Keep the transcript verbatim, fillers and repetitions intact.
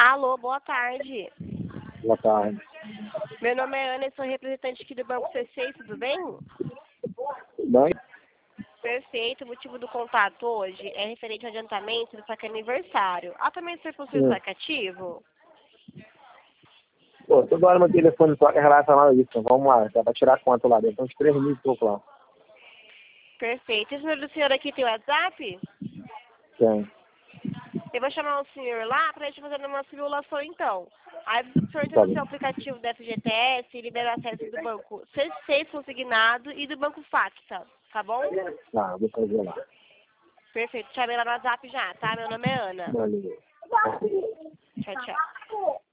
Alô, boa tarde. Boa tarde. Meu nome é Ana e sou representante aqui do Banco C C, tudo bem? Tudo bem? Perfeito, o motivo do contato hoje é referente ao adiantamento do saque aniversário. Atualmente você possui o Sim. saque ativo? Pô, toda hora meu telefone toca relacionado a isso. Então, vamos lá, dá pra tirar a conta lá. Deu uns três mil e pouco lá. Perfeito. Esse número do senhor aqui tem WhatsApp? Tem. Eu vou chamar o senhor lá para a gente fazer uma simulação então. Aí o senhor tem Tá no bem. seu aplicativo da F G T S, libera acesso do banco C C consignado e do banco Facta, tá bom? Ah, vou fazer lá. Perfeito, chamei lá no WhatsApp já, tá? Meu nome é Ana. Valeu. Tchau, tchau.